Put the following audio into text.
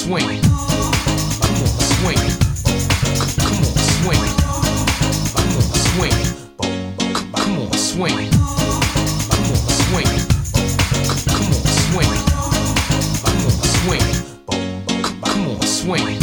swing. Come on, swing. Come on, swing. Come on, swing. Come on, swing. Come on, swing. Come on, swing. Come on, swing. Come on, swing.